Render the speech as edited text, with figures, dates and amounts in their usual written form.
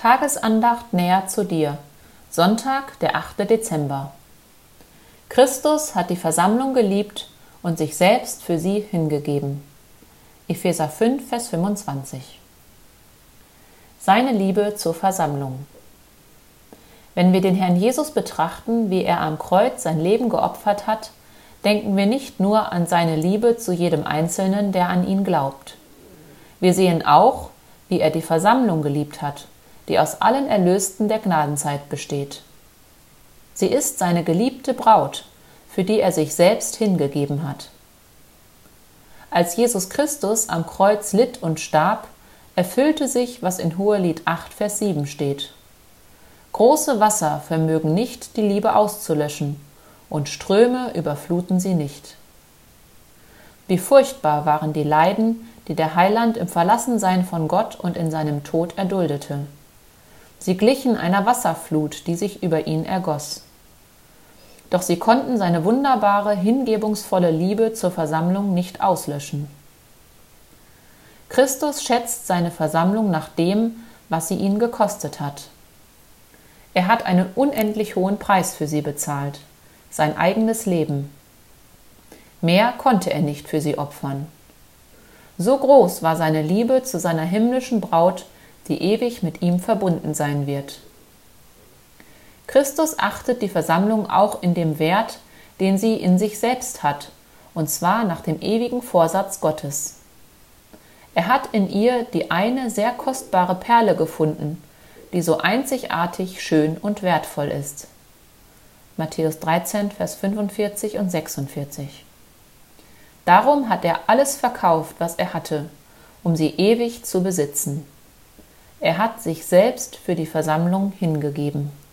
Tagesandacht näher zu dir. Sonntag, der 8. Dezember. Christus hat die Versammlung geliebt und sich selbst für sie hingegeben. Epheser 5, Vers 25. Seine Liebe zur Versammlung. Wenn wir den Herrn Jesus betrachten, wie er am Kreuz sein Leben geopfert hat, denken wir nicht nur an seine Liebe zu jedem Einzelnen, der an ihn glaubt. Wir sehen auch, wie er die Versammlung geliebt hat, die aus allen Erlösten der Gnadenzeit besteht. Sie ist seine geliebte Braut, für die er sich selbst hingegeben hat. Als Jesus Christus am Kreuz litt und starb, erfüllte sich, was in Hohelied 8, Vers 7 steht. Große Wasser vermögen nicht, die Liebe auszulöschen, und Ströme überfluten sie nicht. Wie furchtbar waren die Leiden, die der Heiland im Verlassensein von Gott und in seinem Tod erduldete. Sie glichen einer Wasserflut, die sich über ihn ergoss. Doch sie konnten seine wunderbare, hingebungsvolle Liebe zur Versammlung nicht auslöschen. Christus schätzt seine Versammlung nach dem, was sie ihn gekostet hat. Er hat einen unendlich hohen Preis für sie bezahlt, sein eigenes Leben. Mehr konnte er nicht für sie opfern. So groß war seine Liebe zu seiner himmlischen Braut, die ewig mit ihm verbunden sein wird. Christus achtet die Versammlung auch in dem Wert, den sie in sich selbst hat, und zwar nach dem ewigen Vorsatz Gottes. Er hat in ihr die eine sehr kostbare Perle gefunden, die so einzigartig schön und wertvoll ist. Matthäus 13, Vers 45 und 46. Darum hat er alles verkauft, was er hatte, um sie ewig zu besitzen. Er hat sich selbst für die Versammlung hingegeben.